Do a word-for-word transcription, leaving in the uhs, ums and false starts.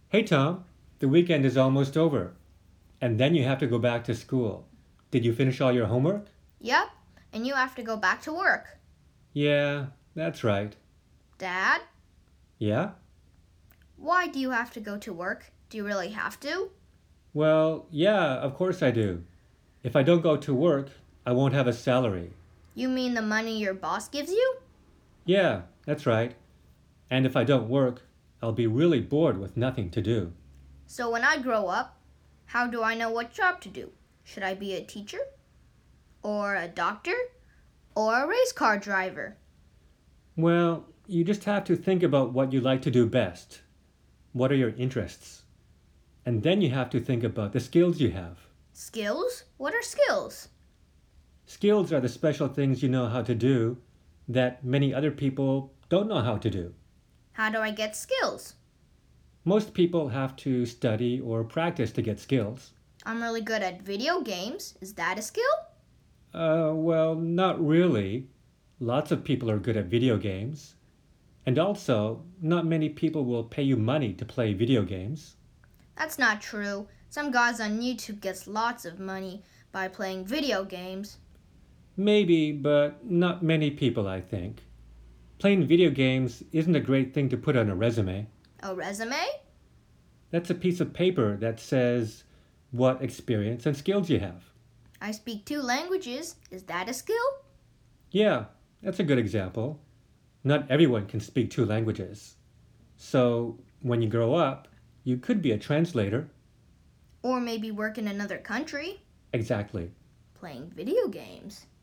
Hey Tom, the weekend is almost over, and then you have to go back to school. Did you finish all your homework? Yep, and you have to go back to work. Yeah, that's right. Dad, Yeah? why do you have to go to work? Do you really have to? Well, yeah, of course I do. If I don't go to work, I won't have a salary. You mean the money your boss gives you? Yeah, that's right. And if I don't work, I'll be really bored with nothing to do. So when I grow up, how do I know what job to do? Should I be a teacher? Or a doctor? Or a race car driver? Well, you just have to think about what you like to do best. What are your interests? And then you have to think about the skills you have. Skills? What are skills? Skills are the special things you know how to do that many other people don't know how to do. How do I get skills? Most people have to study or practice to get skills. I'm really good at video games. Is that a skill? Uh, well, not really. Lots of people are good at video games. And also, not many people will pay you money to play video games. That's not true. Some guys on YouTube gets lots of money by playing video games. Maybe, but not many people, I think. Playing video games isn't a great thing to put on a resume. A resume? That's a piece of paper that says what experience and skills you have. I speak two languages. Is that a skill? Yeah, that's a good example. Not everyone can speak two languages. So, when you grow up, you could be a translator. Or maybe work in another country Exactly. playing video games.